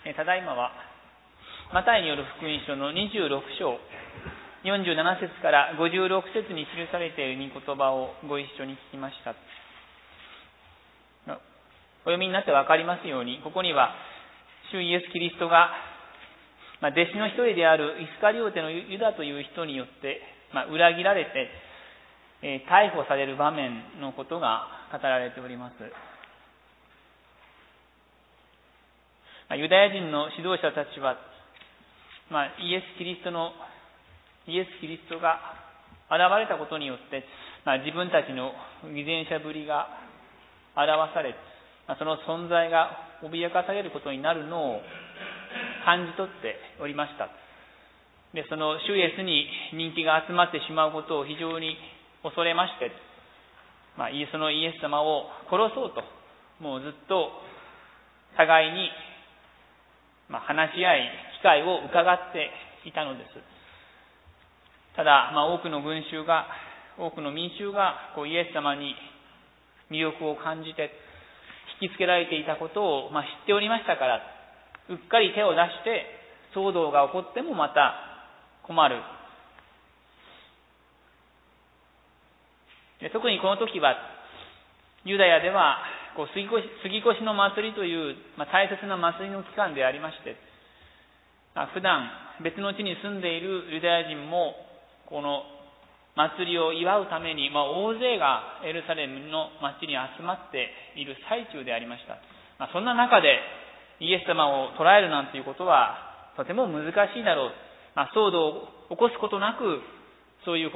ただいまはマタイによる福音書の26章47節から56節に記されている御言葉をご一緒に聞きました。お読みになってわかりますように、ここには主イエス・キリストが弟子の一人であるイスカリオテのユダという人によって裏切られて逮捕される場面のことが語られております。ユダヤ人の指導者たちは、イエス・キリストが現れたことによって、自分たちの偽善者ぶりが表され、その存在が脅かされることになるのを感じ取っておりました。で、その主イエスに人気が集まってしまうことを非常に恐れまして、そのイエス様を殺そうと、もうずっと互いに話し合い、機会を伺っていたのです。ただ、多くの民衆がイエス様に魅力を感じて引きつけられていたことを知っておりましたから、うっかり手を出して騒動が起こってもまた困る。特にこの時はユダヤでは杉越の祭りという大切な祭りの期間でありまして、普段別の地に住んでいるユダヤ人もこの祭りを祝うために、大勢がエルサレムの町に集まっている最中でありました。そんな中でイエス様を捕らえるなんていうことはとても難しいだろう。騒動を起こすことなくそういう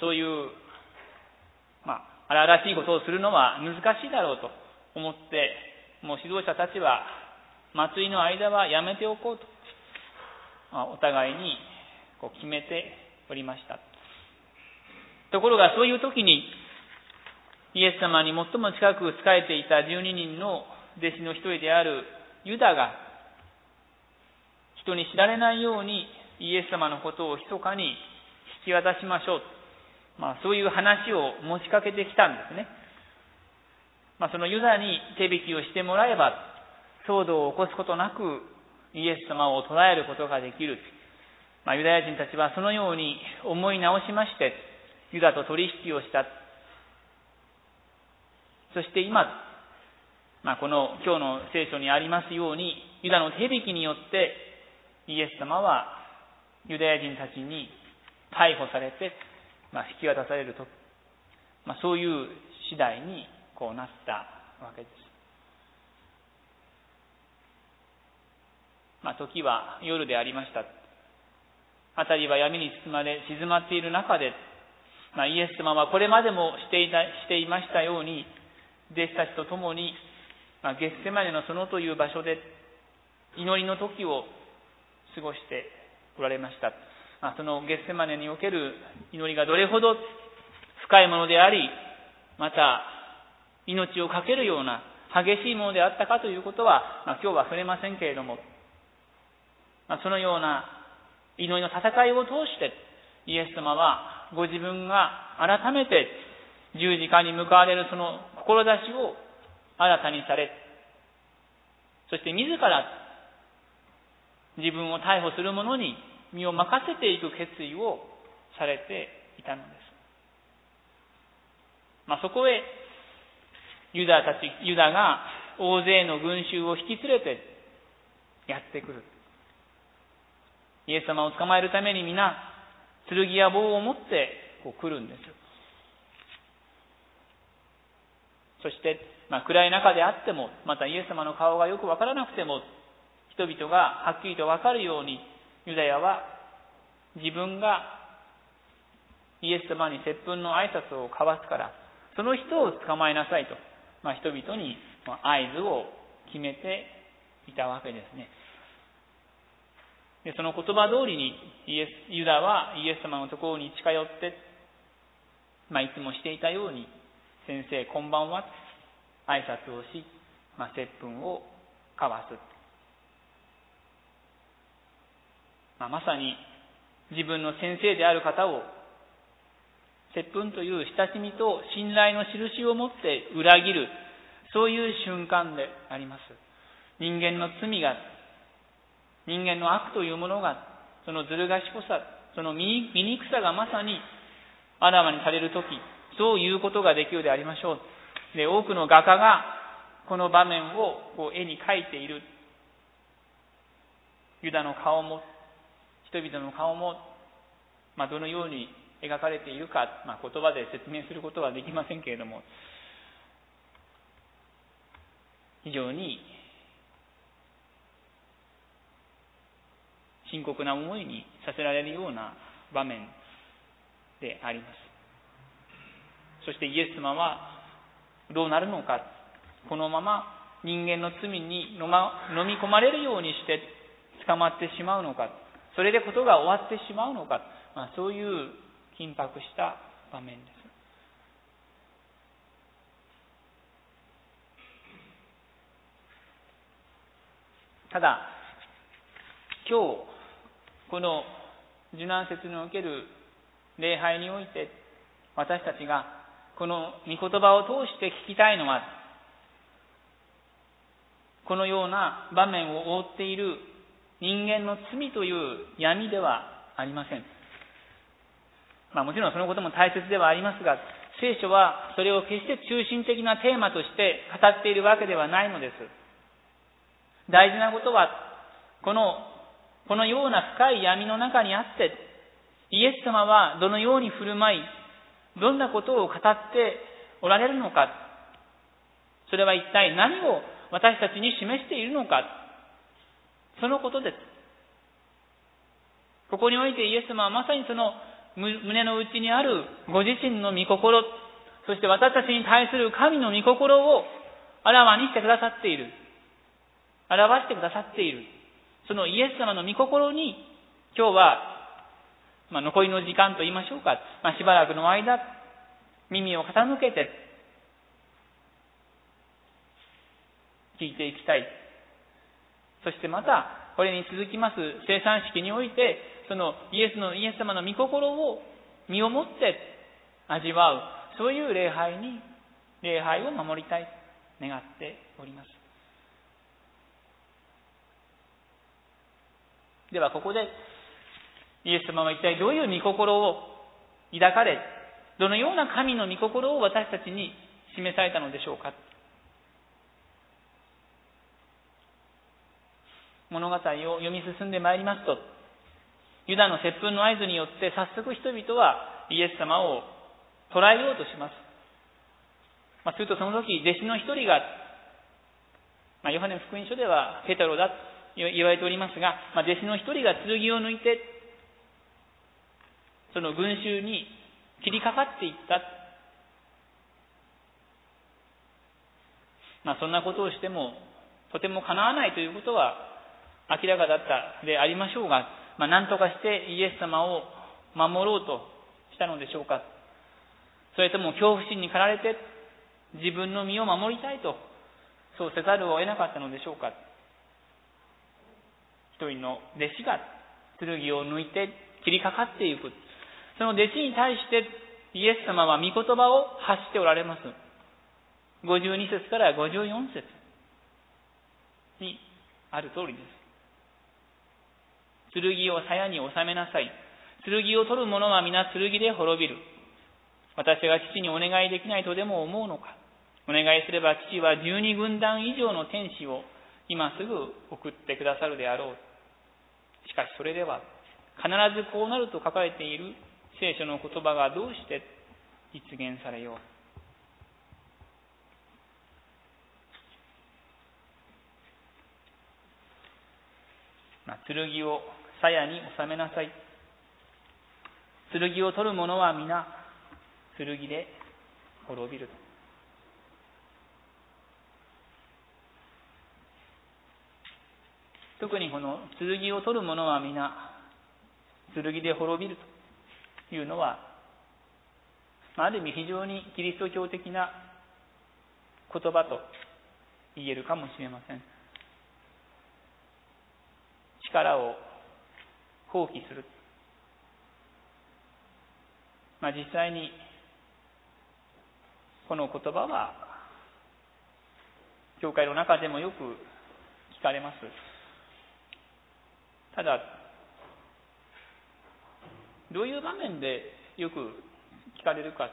荒々しいことをするのは難しいだろうと思って、もう指導者たちは祭りの間はやめておこうと、お互いに決めておりました。ところがそういう時にイエス様に最も近く仕えていた12人の弟子の一人であるユダが人に知られないようにイエス様のことを密かに引き渡しましょう、そういう話を持ちかけてきたんですね。そのユダに手引きをしてもらえば騒動を起こすことなくイエス様を捕らえることができる。ユダヤ人たちはそのように思い直しましてユダと取引をした。そして今、この今日の聖書にありますようにユダの手引きによってイエス様はユダヤ人たちに逮捕されて引き渡されると、そういう次第になったわけです。時は夜でありました。辺りは闇に包まれ静まっている中で、イエス様はこれまでもしていましたように弟子たちと共にゲッセマネの園という場所で祈りの時を過ごしておられました。そのゲッセマネにおける祈りがどれほど深いものであり、また命を懸けるような激しいものであったかということは、今日は触れませんけれども、そのような祈りの戦いを通してイエス様はご自分が改めて十字架に向かわれるその志を新たにされ、そして自ら自分を逮捕する者に身を任せていく決意をされていたのです。そこへユダが大勢の群衆を引き連れてやってくる。イエス様を捕まえるために皆剣や棒を持って来るんです。そして暗い中であっても、またイエス様の顔がよくわからなくても、人々がはっきりとわかるようにユダヤは自分がイエス様に接吻の挨拶を交わすからその人を捕まえなさいと、人々に合図を決めていたわけですね。で、その言葉通りにユダはイエス様のところに近寄って、いつもしていたように先生こんばんは挨拶をし、接吻を交わす。まさに自分の先生である方を接吻という親しみと信頼の印を持って裏切る、そういう瞬間であります。人間の罪が人間の悪というものが、そのずる賢さ、その醜さがまさにあらわにされるとき、そういうことができるでありましょう。で、多くの画家がこの場面を絵に描いている。ユダの顔も、人々の顔も、どのように描かれているか、言葉で説明することはできませんけれども、非常に深刻な思いにさせられるような場面であります。そしてイエス様はどうなるのか、このまま人間の罪に飲み込まれるようにして捕まってしまうのか、それでことが終わってしまうのか、そういう緊迫した場面です。ただ、今日この受難節における礼拝において、私たちがこの御言葉を通して聞きたいのは、このような場面を覆っている人間の罪という闇ではありません。もちろんそのことも大切ではありますが、聖書はそれを決して中心的なテーマとして語っているわけではないのです。大事なことは、このような深い闇の中にあって、イエス様はどのように振る舞い、どんなことを語っておられるのか、それは一体何を私たちに示しているのか、そのことです。ここにおいてイエス様はまさにその胸の内にあるご自身の御心、そして私たちに対する神の御心をあらわにしてくださっている。表してくださっている。そのイエス様の御心に、今日は、残りの時間と言いましょうか、しばらくの間、耳を傾けて、聞いていきたい。そしてまた、これに続きます聖餐式において、そのイエス様の御心を身をもって味わう、そういう礼拝を守りたい、願っております。ではここで、イエス様は一体どういう御心を抱かれ、どのような神の御心を私たちに示されたのでしょうか。物語を読み進んでまいりますと、ユダの接吻の合図によって早速人々はイエス様を捕らえようとします。するとその時、弟子の一人が、ヨハネ福音書ではペテロだと言われておりますが、弟子の一人が剣を抜いて、その群衆に切りかかっていった。そんなことをしてもとても叶わないということは明らかだったでありましょうが、何とかしてイエス様を守ろうとしたのでしょうか。それとも恐怖心に駆られて自分の身を守りたいと、そうせざるを得なかったのでしょうか。一人の弟子が剣を抜いて切りかかっていく。その弟子に対してイエス様は御言葉を発しておられます。52節から54節にある通りです。剣を鞘に収めなさい。剣を取る者は皆剣で滅びる。私が父にお願いできないとでも思うのか。お願いすれば父は12軍団以上の天使を今すぐ送ってくださるであろう。しかしそれでは必ずこうなると書かれている聖書の言葉がどうして実現されよう。剣を鞘に収めなさい。剣を取る者は皆剣で滅びる。特にこの剣を取る者は皆剣で滅びるというのは、ある意味非常にキリスト教的な言葉と言えるかもしれません。力を放棄する。実際にこの言葉は教会の中でもよく聞かれます。 ただ、どういう場面でよく聞かれるか。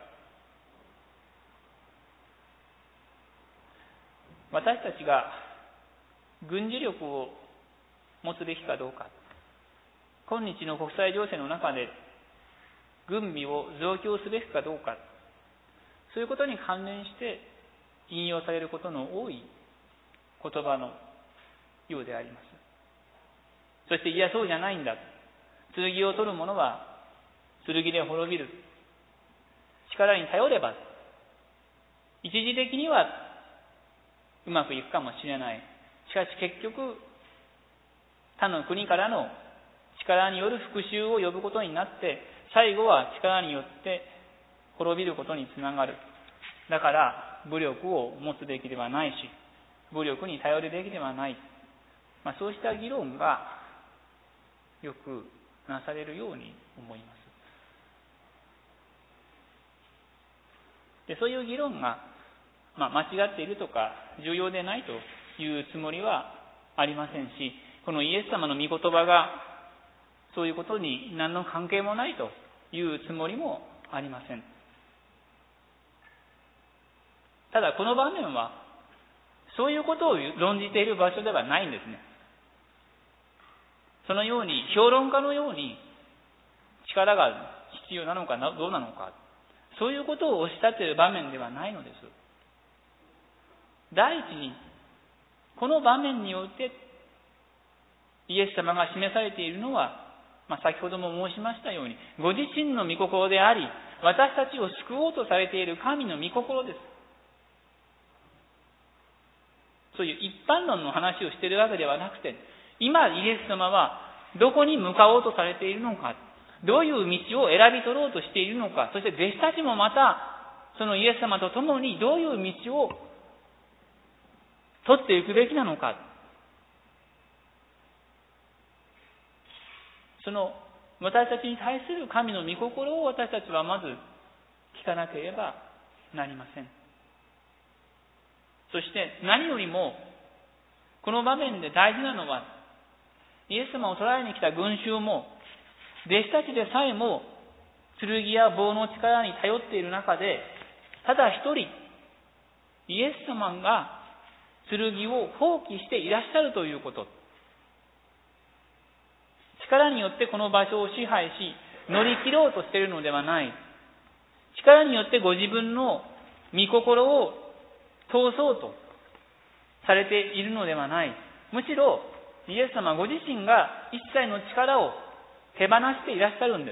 私たちが軍事力を持つべきかどうか。今日の国際情勢の中で軍備を増強すべきかどうか。そういうことに関連して引用されることの多い言葉のようであります。そして、いや、そうじゃないんだ。剣を取る者は剣で滅びる。力に頼れば、一時的にはうまくいくかもしれない。しかし結局、他の国からの力による復讐を呼ぶことになって、最後は力によって滅びることにつながる。だから、武力を持つべきではないし、武力に頼るべきではない。そうした議論がよくなされるように思います。で、そういう議論が、間違っているとか重要でないというつもりはありませんし、このイエス様の御言葉がそういうことに何の関係もないというつもりもありません。ただこの場面はそういうことを論じている場所ではないんですね。そのように評論家のように力が必要なのかどうなのか、そういうことを押し立てる場面ではないのです。第一に、この場面においてイエス様が示されているのは、先ほども申しましたように、ご自身の御心であり、私たちを救おうとされている神の御心です。そういう一般論の話をしているわけではなくて、今イエス様はどこに向かおうとされているのか、どういう道を選び取ろうとしているのか、そして弟子たちもまたそのイエス様と共にどういう道を取っていくべきなのか、その私たちに対する神の御心を私たちはまず聞かなければなりません。そして何よりもこの場面で大事なのは、イエス様を捕らえに来た群衆も弟子たちでさえも剣や棒の力に頼っている中で、ただ一人イエス様が剣を放棄していらっしゃるということ。力によってこの場所を支配し乗り切ろうとしているのではない。力によってご自分の御心を通そうとされているのではない。むしろイエス様ご自身が一切の力を手放していらっしゃるんです。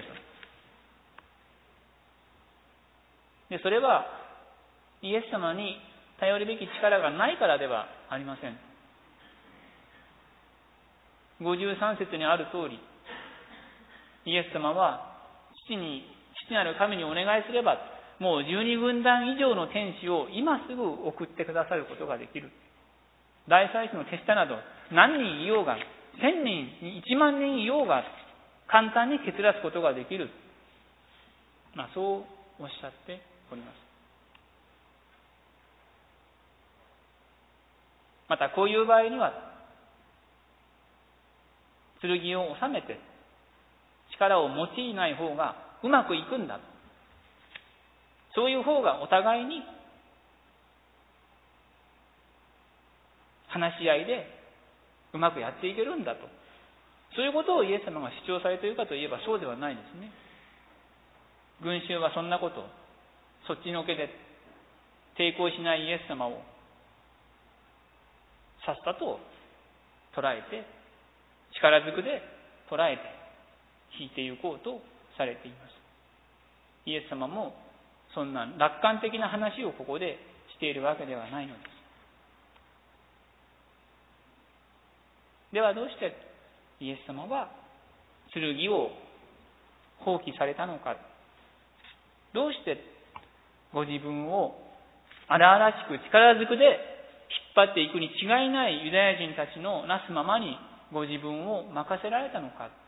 で、それはイエス様に頼るべき力がないからではありません。53節にある通り、イエス様は父なる神にお願いすれば、もう12軍団以上の天使を今すぐ送ってくださることができる。大祭司の手下など何人いようが、1000人、1万人いようが、簡単に蹴散らすことができる。そうおっしゃっております。またこういう場合には、剣を収めて力を用いない方がうまくいくんだ。そういう方がお互いに話し合いでうまくやっていけるんだと。そういうことをイエス様が主張されているかといえばそうではないですね。群衆はそんなことをそっちのけで抵抗しないイエス様をさっさと捉えて、力ずくで捉えて引いていこうとされています。イエス様もそんな楽観的な話をここでしているわけではないのです。ではどうしてイエス様は剣を放棄されたのか。どうしてご自分を荒々しく力ずくで引っ張っていくに違いないユダヤ人たちのなすままにご自分を任せられたのか。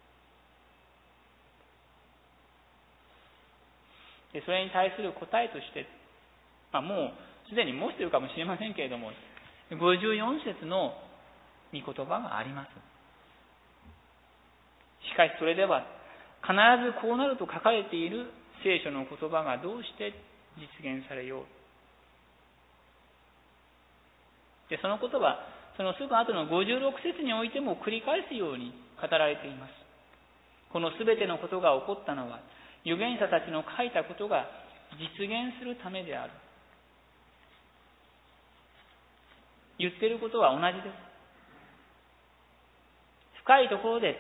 で、それに対する答えとして、もうすでに申しているかもしれませんけれども、54節の御言葉があります。 しかしそれでは必ずこうなると書かれている聖書の言葉がどうして実現されよう。で、その言葉、そのすぐ後の56節においても繰り返すように語られています。このすべてのことが起こったのは、預言者たちの書いたことが実現するためである。言っていることは同じです。深いところで、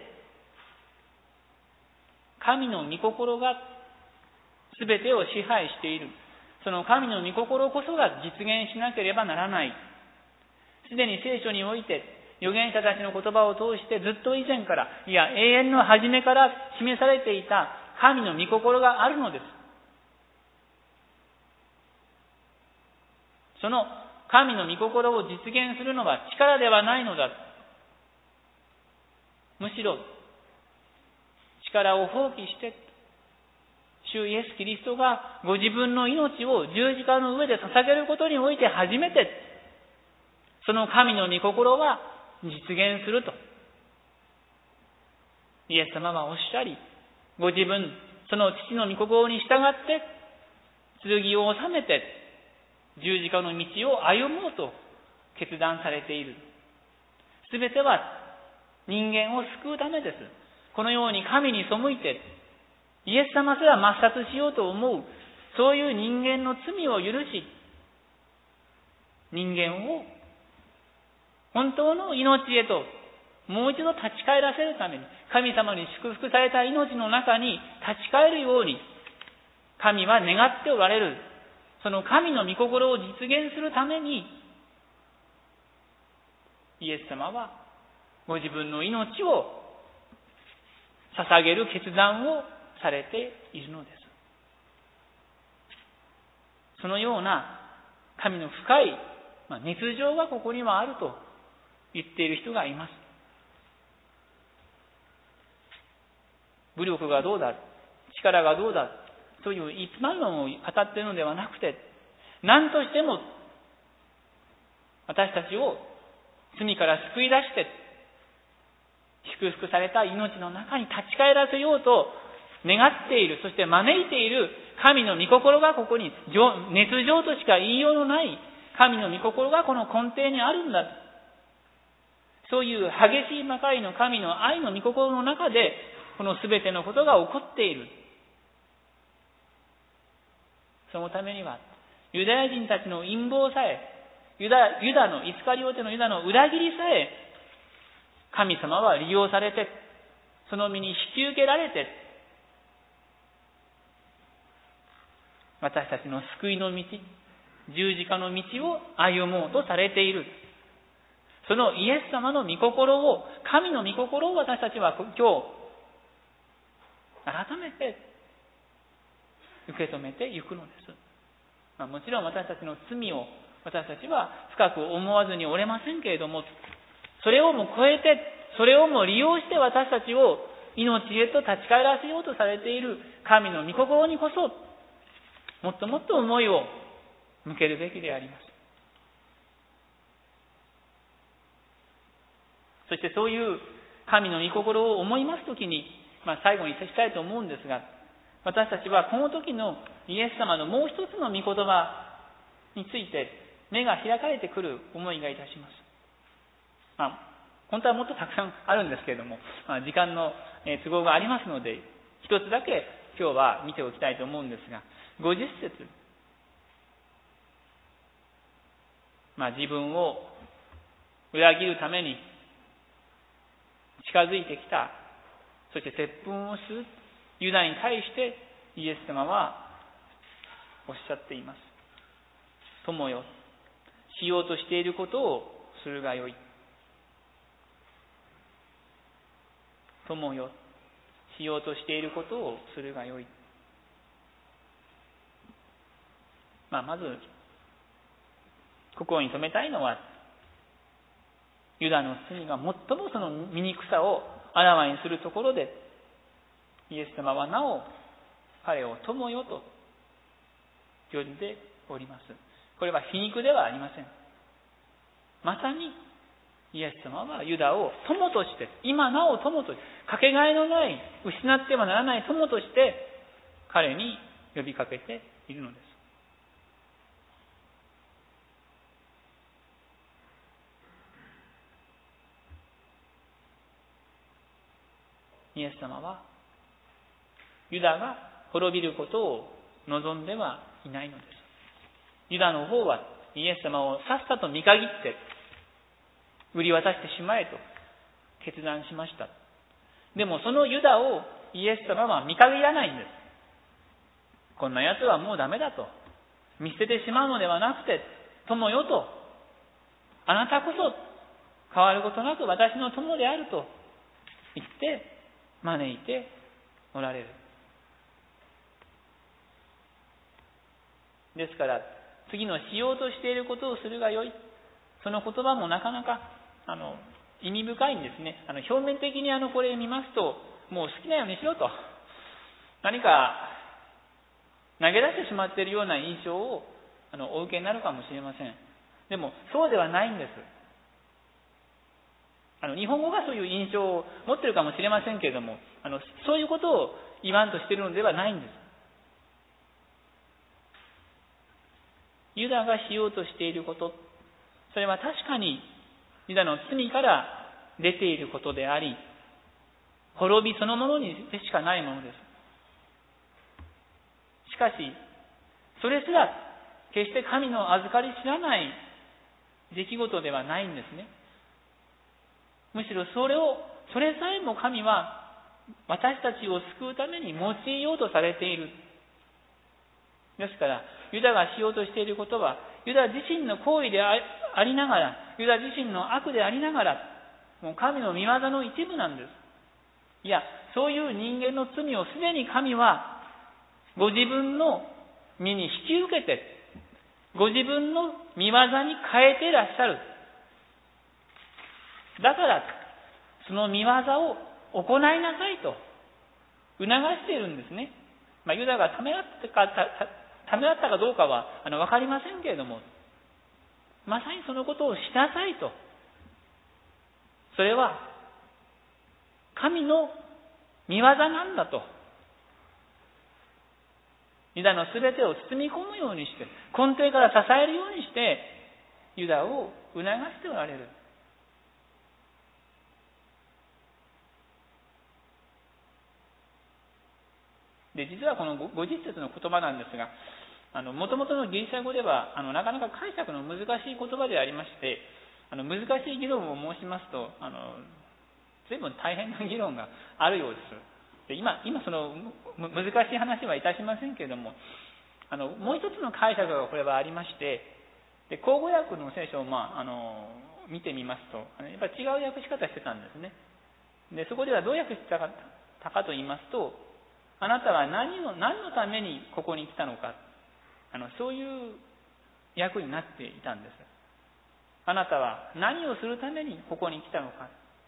神の御心がすべてを支配している。その神の御心こそが実現しなければならない。すでに聖書において、預言者たちの言葉を通してずっと以前から、いや永遠の初めから示されていた神の御心があるのです。その神の御心を実現するのは力ではないのだ。むしろ力を放棄して、主イエス・キリストがご自分の命を十字架の上で捧げることにおいて初めて、その神の御心は実現するとイエス様はおっしゃり、ご自分、その父の御心に従って剣を収めて十字架の道を歩もうと決断されている。すべては人間を救うためです。このように神に背いてイエス様すら抹殺しようと思う、そういう人間の罪を許し、人間を本当の命へともう一度立ち返らせるために、神様に祝福された命の中に立ち返るように神は願っておられる。その神の御心を実現するために、イエス様はご自分の命を捧げる決断をされているのです。そのような神の深い熱情がここにはあると言っている人がいます。武力がどうだ、力がどうだ、そういう一般論を語っているのではなくて、何としても私たちを罪から救い出して祝福された命の中に立ち返らせようと願っている、そして招いている神の御心がここに熱情としか言いようのない神の御心がこの根底にあるんだ。そういう激しいばかりの神の愛の御心の中でこのすべてのことが起こっている。そのためにはユダヤ人たちの陰謀さえ、ユダのイスカリオテのユダの裏切りさえ神様は利用されて、その身に引き受けられて、私たちの救いの道、十字架の道を歩もうとされている。そのイエス様の御心を、神の御心を私たちは今日改めて受け止めていくのです。もちろん私たちの罪を私たちは深く思わずにおれませんけれども、それをも超えて、それをも利用して私たちを命へと立ち返らせようとされている神の御心にこそ、もっともっと思いを向けるべきであります。そしてそういう神の御心を思いますときに、最後にしたいと思うんですが、私たちはこの時のイエス様のもう一つの御言葉について目が開かれてくる思いがいたします。本当はもっとたくさんあるんですけれども、時間の都合がありますので、一つだけ今日は見ておきたいと思うんですが、50節、自分を裏切るために近づいてきた、そして接吻をするユダに対してイエス様はおっしゃっています。友よ、しようとしていることをするがよい。友よ、しようとしていることをするがよい。まず心に留めたいのは、ユダの罪が最もその醜さをあらわにするところで、イエス様はなお彼を友よと呼んでおります。これは皮肉ではありません。まさにイエス様はユダを友として、今なお友として、かけがえのない、失ってはならない友として、彼に呼びかけているのです。イエス様は、ユダが滅びることを望んではいないのです。ユダの方はイエス様をさっさと見限って売り渡してしまえと決断しました。でもそのユダをイエス様は見限らないんです。こんな奴はもうダメだと。見捨ててしまうのではなくて、友よと、あなたこそ変わることなく私の友であると言って招いておられる。ですから、次のしようとしていることをするがよい。その言葉もなかなか意味深いんですね。表面的にこれ見ますと、もう好きなようにしろと。何か投げ出してしまっているような印象をお受けになるかもしれません。でもそうではないんです。日本語がそういう印象を持っているかもしれませんけれども、そういうことを言わんとしているのではないんです。ユダがしようとしていること、それは確かにユダの罪から出ていることであり、滅びそのものにでしかないものです。しかし、それすら決して神の預かり知らない出来事ではないんですね。むしろそれさえも神は私たちを救うために用いようとされている。ですから、ユダがしようとしていることは、ユダ自身の行為でありながら、ユダ自身の悪でありながら、もう神の御業の一部なんです。いや、そういう人間の罪をすでに神は、ご自分の身に引き受けて、ご自分の御業に変えていらっしゃる。だから、その御業を行いなさいと促しているんですね。ユダがためらったかどうかはわかりませんけれども、まさにそのことをしなさいと。それは神の御業なんだと。ユダのすべてを包み込むようにして、根底から支えるようにして、ユダを促しておられる。で、実はこの50節の言葉なんですが、もともとのギリシャ語ではなかなか解釈の難しい言葉でありまして、難しい議論を申しますと随分大変な議論があるようです。で今その難しい話はいたしませんけれども、もう一つの解釈がこれはありまして、で口語訳の聖書を見てみますと、やっぱり違う訳し方してたんですね。でそこではどう訳してたかと言いますと、あなたは何のためにここに来たのか、そういう訳になっていたんです。あなたは何をするためにここに来たのか。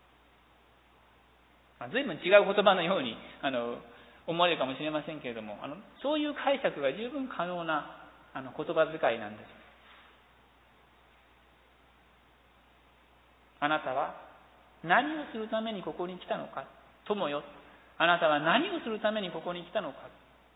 随分違う言葉のように思われるかもしれませんけれども、そういう解釈が十分可能な言葉遣いなんです。あなたは何をするためにここに来たのか。友よ、あなたは何をするためにここに来たのか。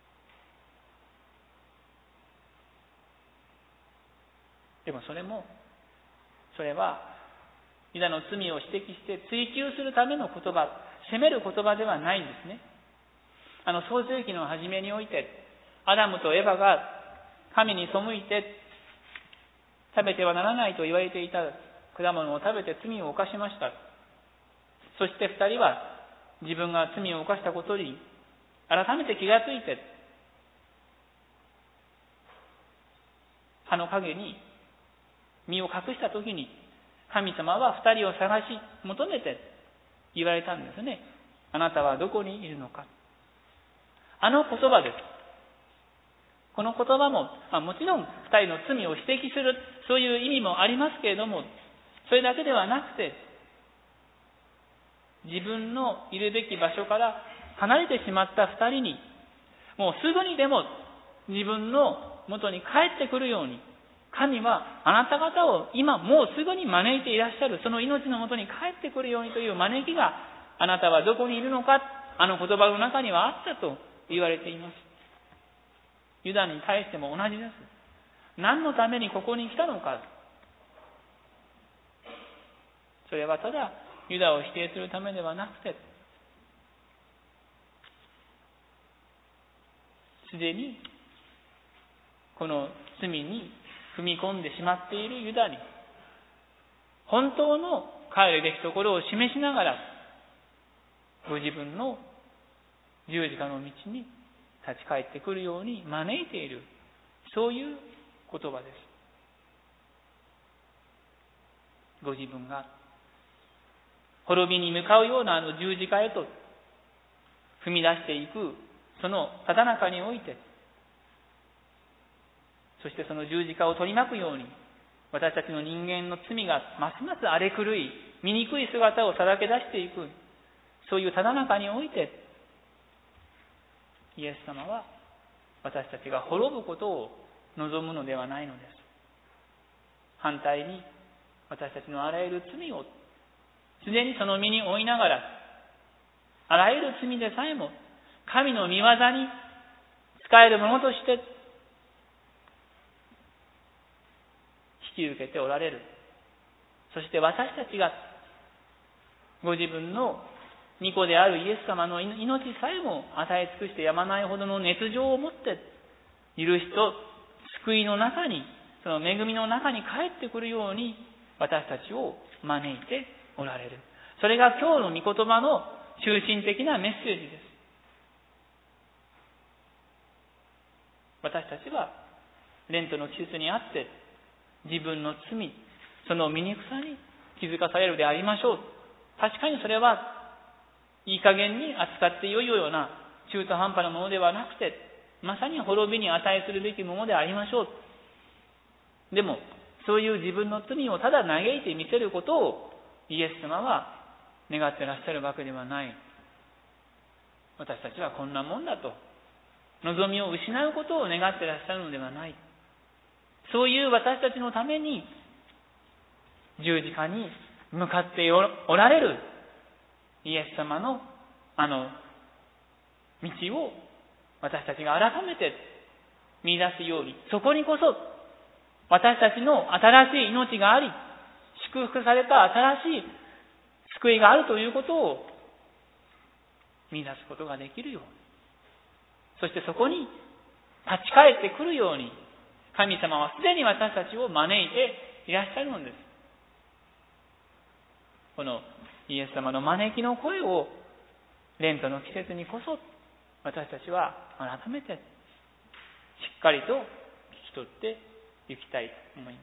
でもそれはユダの罪を指摘して追及するための言葉、責める言葉ではないんですね。創世記の初めにおいて、アダムとエバが神に背いて食べてはならないと言われていた果物を食べて罪を犯しました。そして二人は自分が罪を犯したことに改めて気がついて、葉の陰に身を隠したときに、神様は二人を探し求めて言われたんですね。あなたはどこにいるのか。言葉です。この言葉も、もちろん二人の罪を指摘する、そういう意味もありますけれども、それだけではなくて、自分のいるべき場所から離れてしまった二人に、もうすぐにでも自分の元に帰ってくるように、 神はあなた方を今もうすぐに招いていらっしゃる、その命のもとに帰ってくるようにという招きが、あなたはどこにいるのか、あの言葉の中にはあったと言われています。ユダに対しても同じです。何のためにここに来たのか。それはただユダを否定するためではなくて、すでにこの罪に踏み込んでしまっているユダに本当の帰るべきところを示しながら、ご自分の十字架の道に立ち返ってくるように招いている、そういう言葉です。ご自分が滅びに向かうような十字架へと踏み出していくそのただ中において、そしてその十字架を取り巻くように、私たちの人間の罪がますます荒れ狂い、醜い姿をさらけ出していく、そういうただ中において、イエス様は私たちが滅ぶことを望むのではないのです。反対に、私たちのあらゆる罪をすでにその身に負いながら、あらゆる罪でさえも神の御業に使えるものとして引き受けておられる。そして私たちがご自分の御子であるイエス様の命さえも与え尽くしてやまないほどの熱情を持って許しと救いの中に、その恵みの中に帰ってくるように私たちを招いておられる。それが今日の御言葉の中心的なメッセージです。私たちはレントの季節にあって自分の罪、その醜さに気づかされるでありましょう。確かにそれはいい加減に扱ってよいような中途半端なものではなくて、まさに滅びに値するべきものでありましょう。でもそういう自分の罪をただ嘆いてみせることをイエス様は願ってらっしゃるわけではない。私たちはこんなもんだと望みを失うことを願ってらっしゃるのではない。そういう私たちのために十字架に向かっておられるイエス様のあの道を私たちが改めて見出すように、そこにこそ私たちの新しい命があり、祝福された新しい救いがあるということを見出すことができるように、そしてそこに立ち返ってくるように、神様はすでに私たちを招いていらっしゃるのです。このイエス様の招きの声をレントの季節にこそ私たちは改めてしっかりと聞き取っていきたいと思います。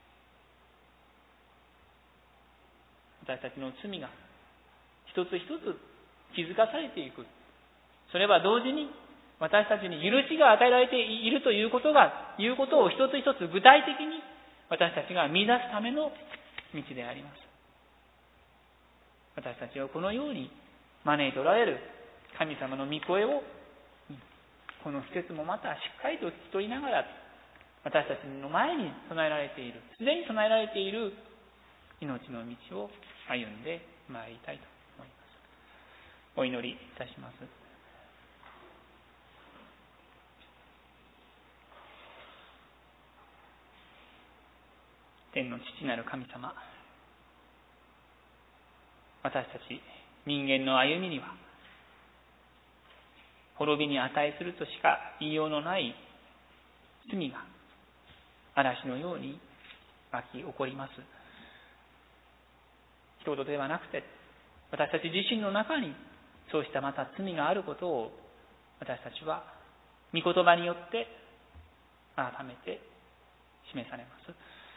私たちの罪が一つ一つ気づかされていく。それは同時に私たちに許しが与えられているということを一つ一つ具体的に私たちが見出すための道であります。私たちをこのように招いておられる神様の御声をこの季節もまたしっかりと聞き取りながら、私たちの前に備えられている、すでに備えられている命の道を歩んでまいりたいと思います。お祈りいたします。天の父なる神様、私たち人間の歩みには滅びに値するとしか言いようのない罪が嵐のように湧き起こります。一言ではなくて、私たち自身の中にそうしたまた罪があることを私たちは御言葉によって改めて示されます。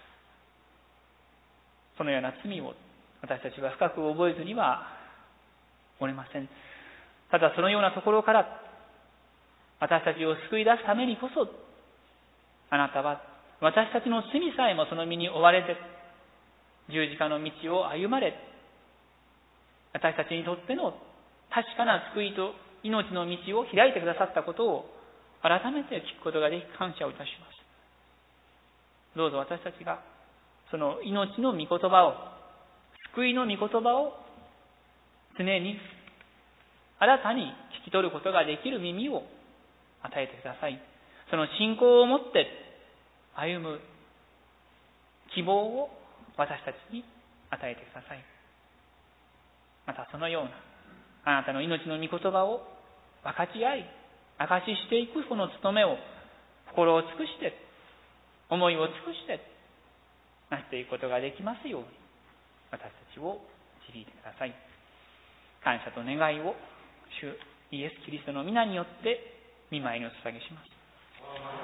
そのような罪を私たちは深く覚えずにはおれません。ただそのようなところから私たちを救い出すためにこそ、あなたは私たちの罪さえもその身に追われて十字架の道を歩まれ、私たちにとっての確かな救いと命の道を開いてくださったことを改めて聞くことができ感謝をいたします。 どうぞ私たちがその命の御言葉を、救いの御言葉を常に新たに聞き取ることができる耳を与えてください。その信仰を持って歩む希望を私たちに与えてください。またそのようなあなたの命の御言葉を分かち合い、証ししていくその務めを心を尽くして、思いを尽くしてなしていくことができますように、私たちを導いてください。感謝と願いを主イエス・キリストの皆によって御前にお捧げします。